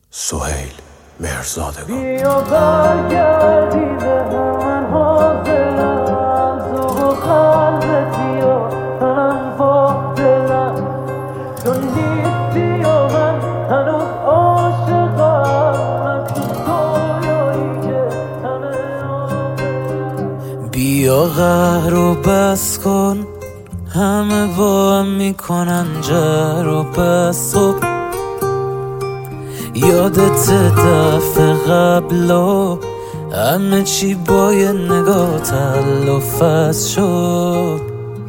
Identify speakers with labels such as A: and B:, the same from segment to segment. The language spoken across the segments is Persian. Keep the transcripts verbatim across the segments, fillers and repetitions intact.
A: سهیل مهرزادگان.
B: بیا برگردی به من حاضرم، تو و قلبتی و منم با دلم، تو نیستی و من هنوز عاشقم، تو دنیایی که همه آمدم. بیا قهر و بس کن، همه با هم میکنن جر و بس. خب یادت دفعه قبل و همه چی با یه نگاه تلافظ شد.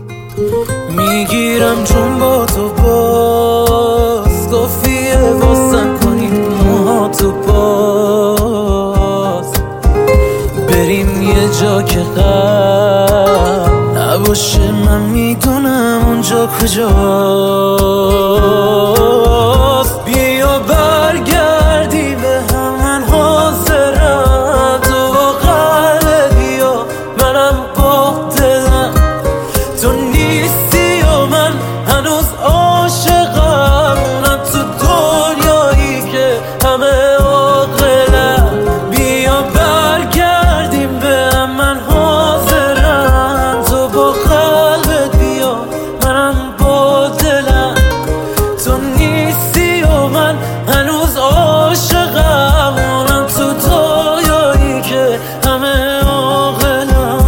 B: میگیرم چون با تو باز گفیه واسم کنیم موها تو باز، بریم یه جا که غم نباشه. من میدونم اونجا کجاست. بیا برگردی به هم، من حاضرم، تو با قلبی و منم با دلم، تو نیستی و من هنوز عاشقم، من تو دنیایی که همه عاقلم. بیا برگردیم به هم، من حاضرم، تو با قلبت بیا منم با دلم، تو نیستی و من هنوز عاشقم، من تو دنیایی که همه عاقلم.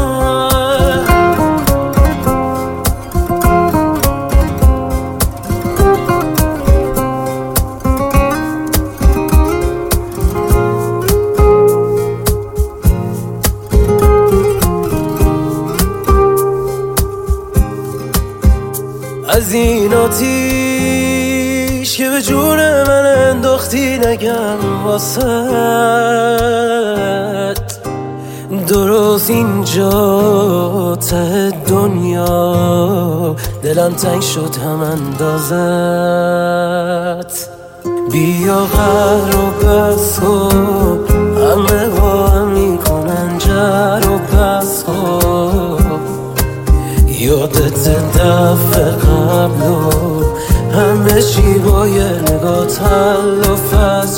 B: از این آتیش که به جون من انداختی نگم واسد، درست اینجا ته دنیا دلم تنگ شد هم اندازت. بیا قهر و بس کن، همه با هم میکنن جر و بس کن. یادت دفعه قبل و همه چی با یه نگاه تلافظ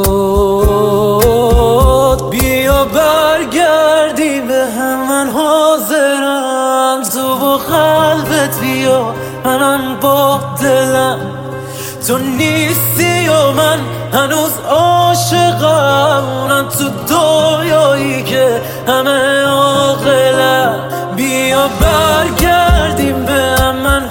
B: شد. بیا برگردی به هم، من حاضرم، تو با قلبت بیا منم با دلم، تو نیستی و من هنوز عاشقم، من تو دنیایی که همه عاقلم. بیا برگردیم به هم، من